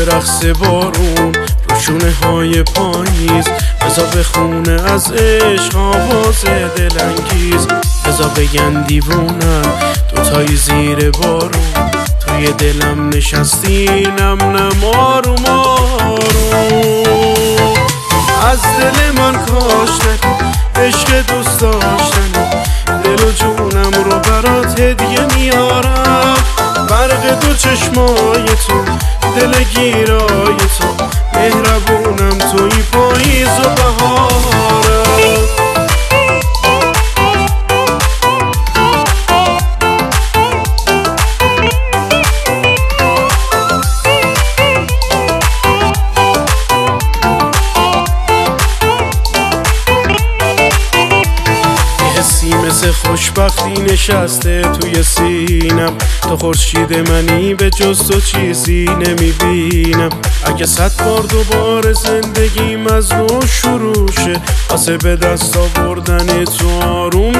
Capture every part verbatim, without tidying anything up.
به رقص بارون رو شونه های پاییز، بزا بخونه از عشق آواز دلانگیز، بزا بگن دیوونم دوتایی زیر بارون، توی دلم نشستی نم نم آروم آروم. از دل من کاش نکن عشق دوست داشتنی، دل و جونم رو برات هدیه میارم، برق دو چشمای تو، دل گیرای تو، مهربونم توی پاییز و بهارم. مثل خوشبختی نشسته توی سینم، تو خورشید منی به جز تو چیزی نمیبینم. اگه صد بار دوباره زندگیم از نو شروع شه، واسه به دست آوردن تو آروم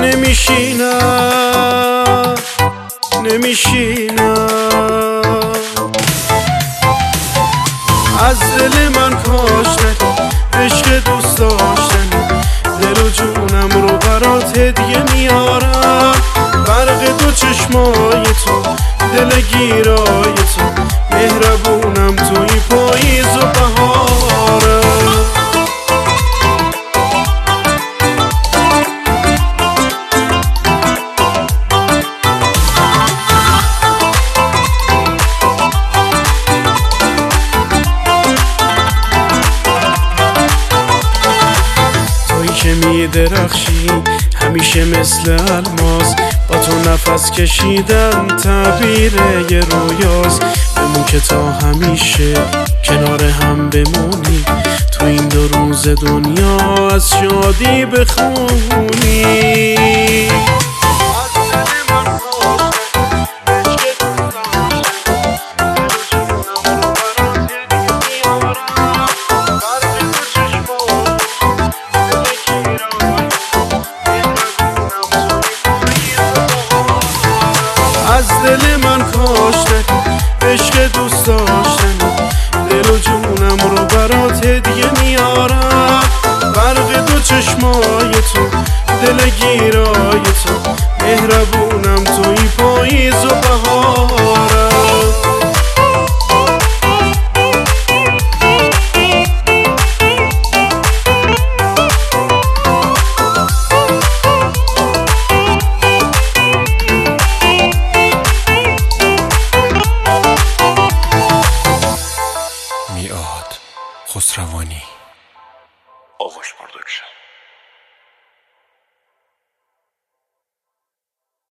نمیشینم نمیشینم. از دل من کاش نکن عشق دوست داشتنی، دل و جونم رو برات هدیه میارم، برق دو چشمای تو، دل گیرای تو، مهربونم توی پاییز و بهارم. که می درخشی همیشه مثل الماس، با تو نفس کشیدن تعبیر یه رویاست. بمون که تا همیشه کنار هم بمونی، تو این دو روز دنیا از شادی بخونی. از دل من کاش نکن عشق دوست داشتنی، دل و جونم رو برات هدیه میارم، برق دو چشمای تو، دل گیرای تو، مهربونم توی پاییز و بهارم. میعاد خسروانی. آغوش پروداکشن.